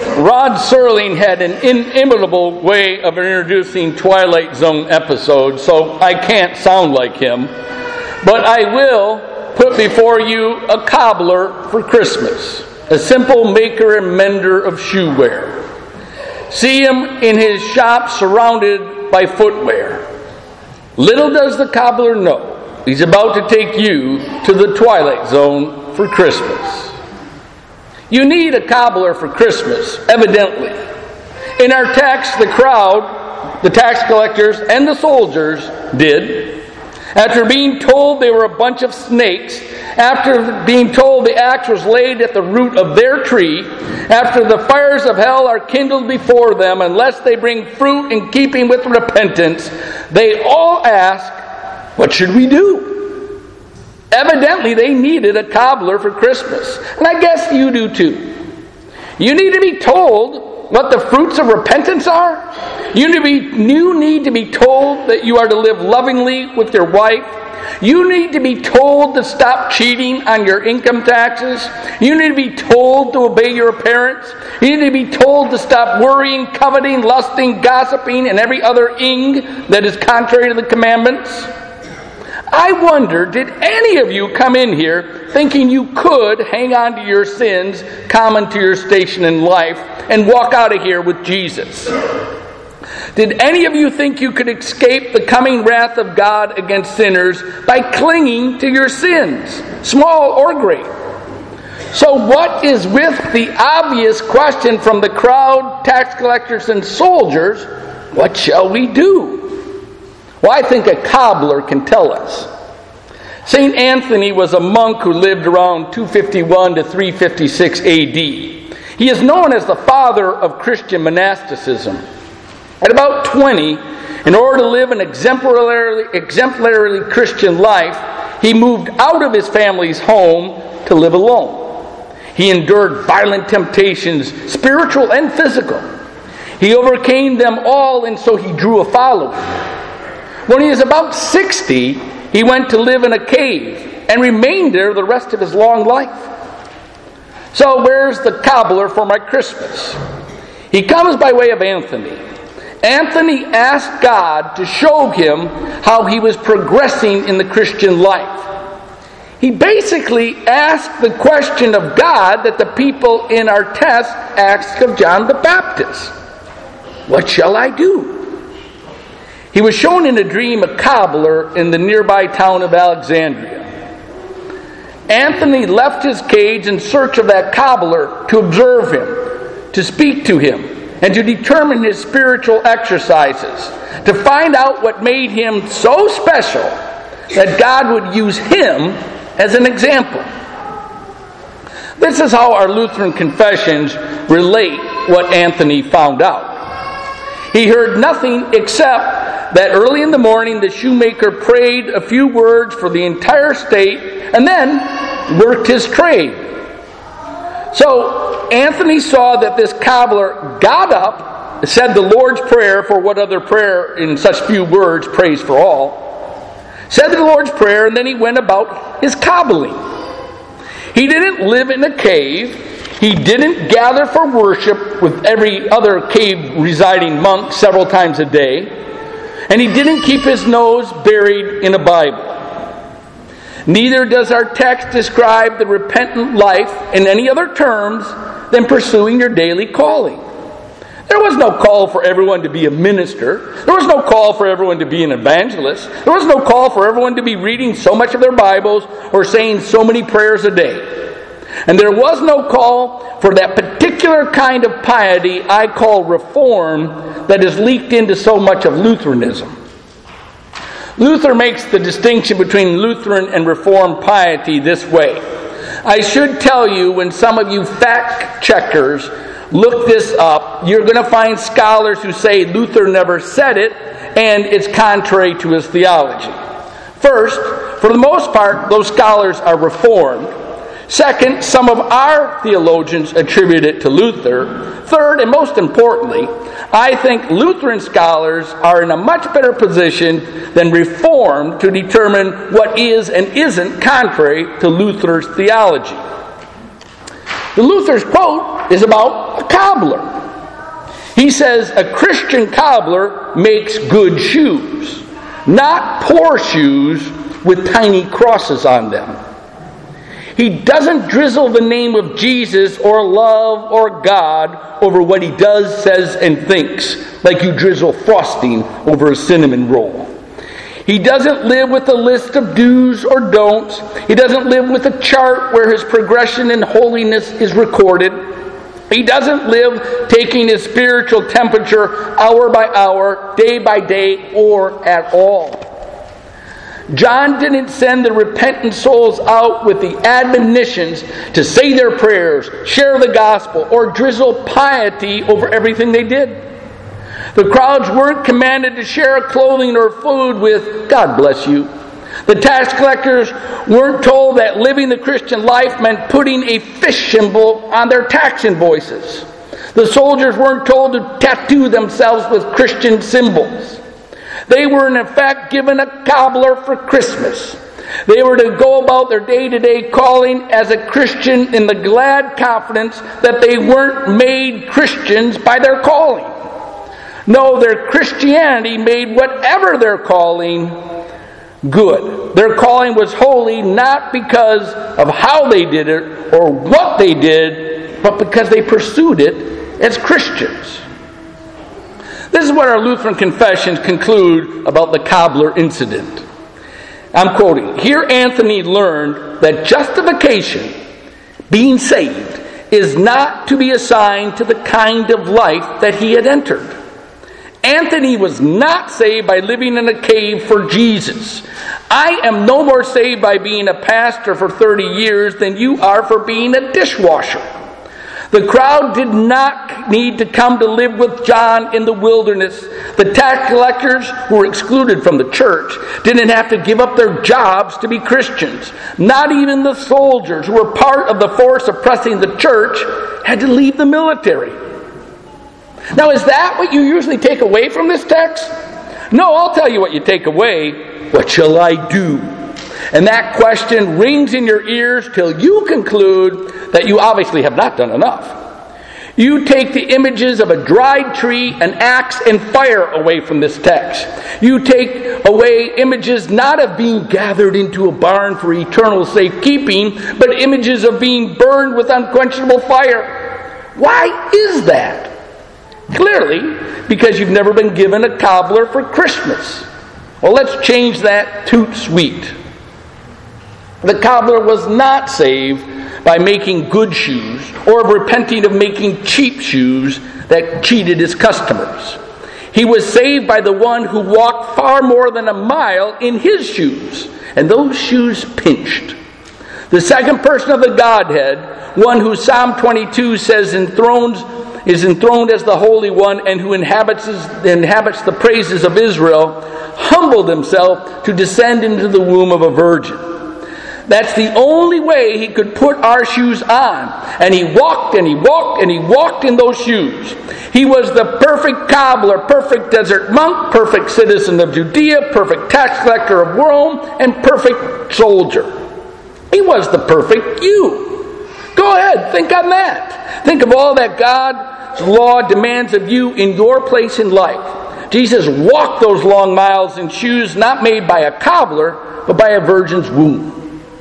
Rod Serling had an inimitable way of introducing Twilight Zone episodes, so I can't sound like him. But I will put before you a cobbler for Christmas, a simple maker and mender of shoe wear. See him in his shop surrounded by footwear. Little does the cobbler know, he's about to take you to the Twilight Zone for Christmas. You need a cobbler for Christmas, evidently. In our text, the crowd, the tax collectors, and the soldiers did. After being told they were a bunch of snakes, after being told the axe was laid at the root of their tree, after the fires of hell are kindled before them unless they bring fruit in keeping with repentance, they all ask, what should we do? Evidently, they needed a cobbler for Christmas. And I guess you do too. You need to be told what the fruits of repentance are. You need to be told that you are to live lovingly with your wife. You need to be told to stop cheating on your income taxes. You need to be told to obey your parents. You need to be told to stop worrying, coveting, lusting, gossiping, and every other ing that is contrary to the commandments. I wonder, did any of you come in here thinking you could hang on to your sins common to your station in life and walk out of here with Jesus? Did any of you think you could escape the coming wrath of God against sinners by clinging to your sins, small or great? So what is with the obvious question from the crowd, tax collectors, and soldiers, what shall we do? Well, I think a cobbler can tell us. St. Anthony was a monk who lived around 251 to 356 AD. He is known as the father of Christian monasticism. At about 20, in order to live an exemplarily Christian life, he moved out of his family's home to live alone. He endured violent temptations, spiritual and physical. He overcame them all, and so he drew a following. When he was about 60, he went to live in a cave and remained there the rest of his long life. So where's the cobbler for my Christmas? He comes by way of Anthony. Anthony asked God to show him how he was progressing in the Christian life. He basically asked the question of God that the people in our text asked of John the Baptist. What shall I do? He was shown in a dream a cobbler in the nearby town of Alexandria. Anthony left his cage in search of that cobbler to observe him, to speak to him, and to determine his spiritual exercises, to find out what made him so special that God would use him as an example. This is how our Lutheran confessions relate what Anthony found out. He heard nothing except that early in the morning the shoemaker prayed a few words for the entire state and then worked his trade. So Anthony saw that this cobbler got up, said the Lord's Prayer, for what other prayer in such few words prays for all, said the Lord's Prayer, and then he went about his cobbling. He didn't live in a cave. He didn't gather for worship with every other cave-residing monk several times a day. And he didn't keep his nose buried in a Bible. Neither does our text describe the repentant life in any other terms than pursuing your daily calling. There was no call for everyone to be a minister. There was no call for everyone to be an evangelist. There was no call for everyone to be reading so much of their Bibles or saying so many prayers a day. And there was no call for that particular kind of piety I call reform that is leaked into so much of Lutheranism. Luther makes the distinction between Lutheran and Reformed piety this way. I should tell you, when some of you fact checkers look this up, you're going to find scholars who say Luther never said it and it's contrary to his theology. First, for the most part, those scholars are Reformed. Second, some of our theologians attribute it to Luther. Third, and most importantly, I think Lutheran scholars are in a much better position than Reformed to determine what is and isn't contrary to Luther's theology. The Luther's quote is about a cobbler. He says, a Christian cobbler makes good shoes, not poor shoes with tiny crosses on them. He doesn't drizzle the name of Jesus or love or God over what he does, says, and thinks, like you drizzle frosting over a cinnamon roll. He doesn't live with a list of do's or don'ts. He doesn't live with a chart where his progression in holiness is recorded. He doesn't live taking his spiritual temperature hour by hour, day by day, or at all. John didn't send the repentant souls out with the admonitions to say their prayers, share the gospel, or drizzle piety over everything they did. The crowds weren't commanded to share clothing or food with "God bless you." The tax collectors weren't told that living the Christian life meant putting a fish symbol on their tax invoices. The soldiers weren't told to tattoo themselves with Christian symbols. They were in effect given a cobbler for Christmas. They were to go about their day-to-day calling as a Christian in the glad confidence that they weren't made Christians by their calling. No, their Christianity made whatever their calling good. Their calling was holy not because of how they did it or what they did, but because they pursued it as Christians. This is what our Lutheran confessions conclude about the cobbler incident. I'm quoting, "Here Anthony learned that justification, being saved, is not to be assigned to the kind of life that he had entered. Anthony was not saved by living in a cave for Jesus. I am no more saved by being a pastor for 30 years than you are for being a dishwasher. The crowd did not need to come to live with John in the wilderness. The tax collectors who were excluded from the church didn't have to give up their jobs to be Christians. Not even the soldiers who were part of the force oppressing the church had to leave the military." Now, is that what you usually take away from this text? No, I'll tell you what you take away. What shall I do? And that question rings in your ears till you conclude that you obviously have not done enough. You take the images of a dried tree, an axe, and fire away from this text. You take away images not of being gathered into a barn for eternal safekeeping, but images of being burned with unquenchable fire. Why is that? Clearly, because you've never been given a cobbler for Christmas. Well, let's change that toot sweet. The cobbler was not saved by making good shoes or repenting of making cheap shoes that cheated his customers. He was saved by the one who walked far more than a mile in his shoes, and those shoes pinched. The second person of the Godhead, one who Psalm 22 says is enthroned as the Holy One and who inhabits the praises of Israel, humbled himself to descend into the womb of a virgin. That's the only way he could put our shoes on. And he walked and he walked and he walked in those shoes. He was the perfect cobbler, perfect desert monk, perfect citizen of Judea, perfect tax collector of Rome, and perfect soldier. He was the perfect you. Go ahead, think on that. Think of all that God's law demands of you in your place in life. Jesus walked those long miles in shoes not made by a cobbler, but by a virgin's womb.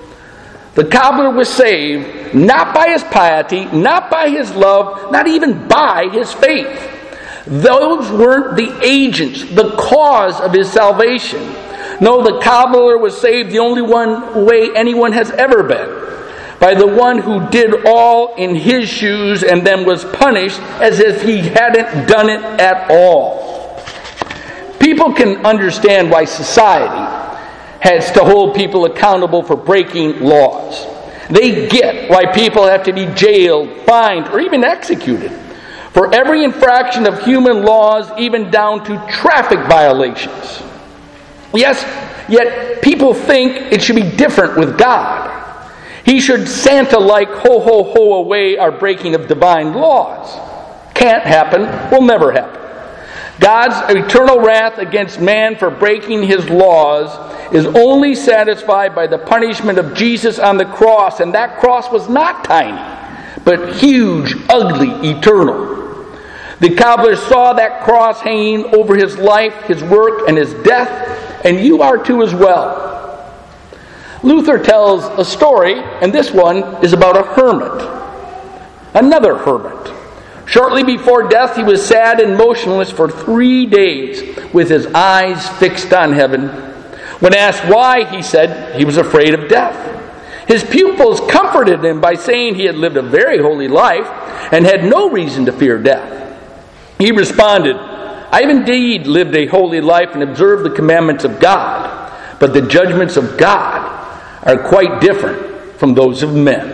The cobbler was saved not by his piety, not by his love, not even by his faith. Those weren't the agents, the cause of his salvation. No, the cobbler was saved the only way anyone has ever been. By the one who did all in his shoes and then was punished as if he hadn't done it at all. People can understand why society has to hold people accountable for breaking laws. They get why people have to be jailed, fined, or even executed for every infraction of human laws, even down to traffic violations. Yes, yet people think it should be different with God. He should Santa-like ho ho ho away our breaking of divine laws. Can't happen, will never happen. God's eternal wrath against man for breaking his laws is only satisfied by the punishment of Jesus on the cross, and that cross was not tiny, but huge, ugly, eternal. The cobbler saw that cross hanging over his life, his work, and his death, and you are too as well. Luther tells a story, and this one is about a hermit. Another hermit. Shortly before death, he was sad and motionless for 3 days, with his eyes fixed on heaven. When asked why, he said he was afraid of death. His pupils comforted him by saying he had lived a very holy life and had no reason to fear death. He responded, "I have indeed lived a holy life and observed the commandments of God, but the judgments of God are quite different from those of men."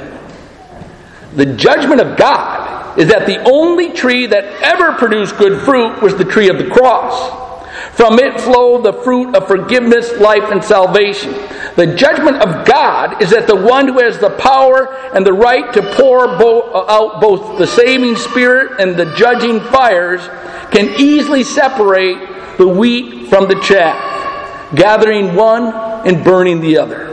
The judgment of God is that the only tree that ever produced good fruit was the tree of the cross. From it flow the fruit of forgiveness, life, and salvation. The judgment of God is that the one who has the power and the right to pour out both the saving Spirit and the judging fires can easily separate the wheat from the chaff, gathering one and burning the other.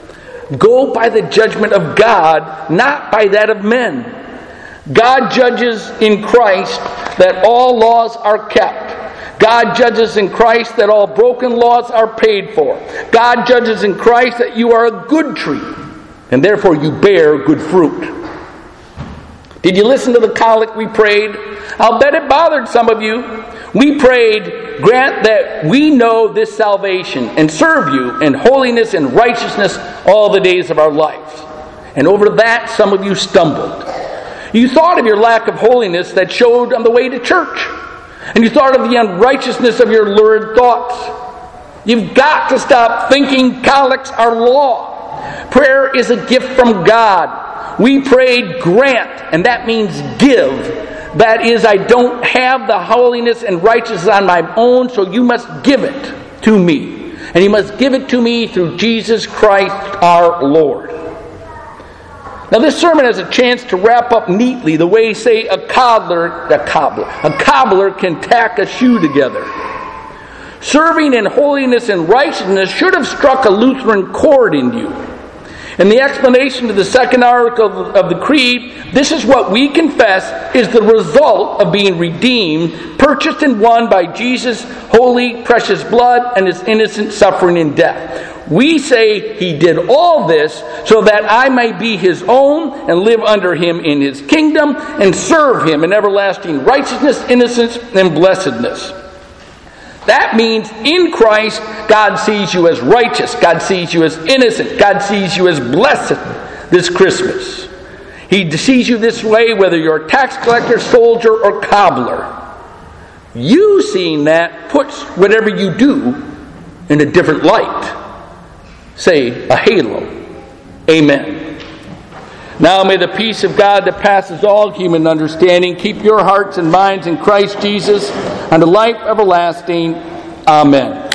Go by the judgment of God, not by that of men. God judges in Christ that all laws are kept. God judges in Christ that all broken laws are paid for. God judges in Christ that you are a good tree, and therefore you bear good fruit. Did you listen to the collect we prayed? I'll bet it bothered some of you. We prayed, "Grant that we know this salvation and serve you in holiness and righteousness all the days of our lives." And over that, some of you stumbled. You thought of your lack of holiness that showed on the way to church. And you thought of the unrighteousness of your lurid thoughts. You've got to stop thinking collects are law. Prayer is a gift from God. We prayed grant, and that means give. That is, I don't have the holiness and righteousness on my own, so you must give it to me. And you must give it to me through Jesus Christ our Lord. Now this sermon has a chance to wrap up neatly the way, say, a cobbler can tack a shoe together. Serving in holiness and righteousness should have struck a Lutheran chord in you. In the explanation of the second article of the Creed, this is what we confess is the result of being redeemed, purchased and won by Jesus' holy, precious blood and his innocent suffering and death. We say he did all this so that I may be his own and live under him in his kingdom and serve him in everlasting righteousness, innocence, and blessedness. That means in Christ, God sees you as righteous. God sees you as innocent. God sees you as blessed this Christmas. He sees you this way whether you're a tax collector, soldier, or cobbler. You seeing that puts whatever you do in a different light. Say, a halo. Amen. Now may the peace of God that passes all human understanding keep your hearts and minds in Christ Jesus unto life everlasting. Amen.